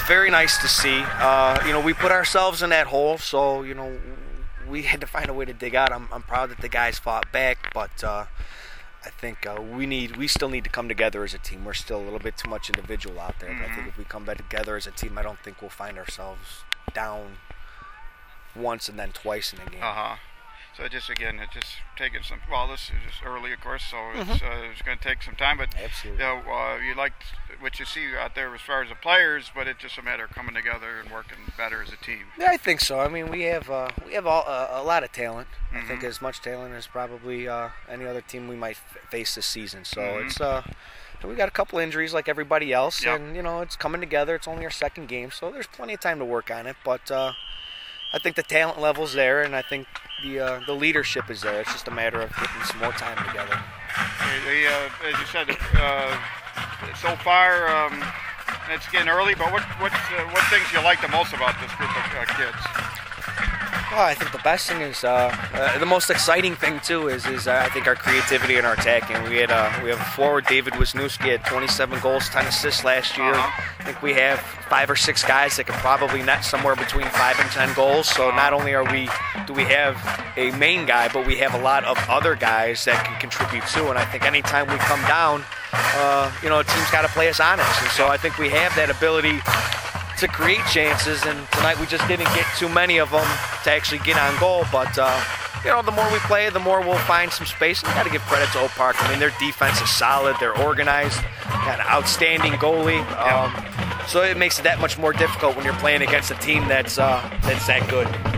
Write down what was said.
very nice to see. We put ourselves in that hole, so we had to find a way to dig out. I'm proud that the guys fought back, but I think we still need to come together as a team. We're still a little bit too much individual out there. But I think if we come back together as a team, I don't think we'll find ourselves down once and then twice in a game. So it's just taking some. Well, this is just early, of course, so it's going to take some time. But absolutely, you like what you see out there as far as the players, but it's just a matter of coming together and working better as a team. Yeah, I think so. I mean, we have a lot of talent. I think as much talent as probably any other team we might face this season. So it's we got a couple injuries like everybody else, and it's coming together. It's only our second game, so there's plenty of time to work on it. But I think the talent level's there, and I think the leadership is there. It's just a matter of getting some more time together. As you said, so far it's getting early, but what things you like the most about this group of kids? Well, I think the best thing is the most exciting thing too is I think our creativity and our attacking. We have forward David Wisniewski had 27 goals, 10 assists last year. I think we have 5 or 6 guys that can probably net somewhere between 5 and 10 goals. So not only do we have a main guy, but we have a lot of other guys that can contribute too. And I think anytime we come down, a team's got to play us honest. And so I think we have that ability to create chances, and tonight we just didn't get too many of them to actually get on goal. But the more we play, the more we'll find some space. And you got to give credit to Oak Park. I mean, their defense is solid. They're organized. Got an outstanding goalie. So it makes it that much more difficult when you're playing against a team that's that good.